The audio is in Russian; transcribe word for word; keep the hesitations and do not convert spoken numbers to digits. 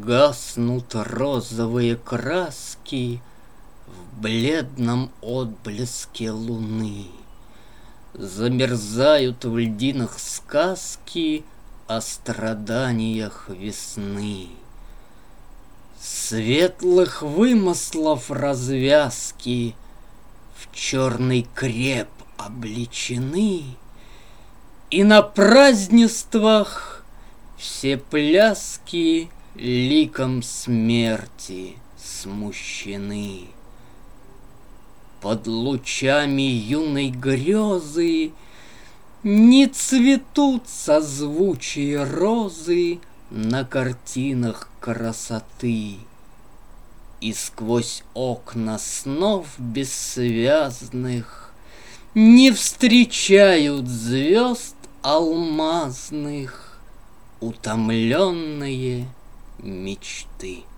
Гаснут розовые краски в бледном отблеске луны. Замерзают в льдинах сказки о страданиях весны. Светлых вымыслов развязки в черный креп облечены, и на празднествах все пляски ликом смерти смущены. Под лучами юной грезы не цветут созвучие розы на картинах красоты, и сквозь окна снов бессвязных не встречают звезд алмазных утомленные мечты.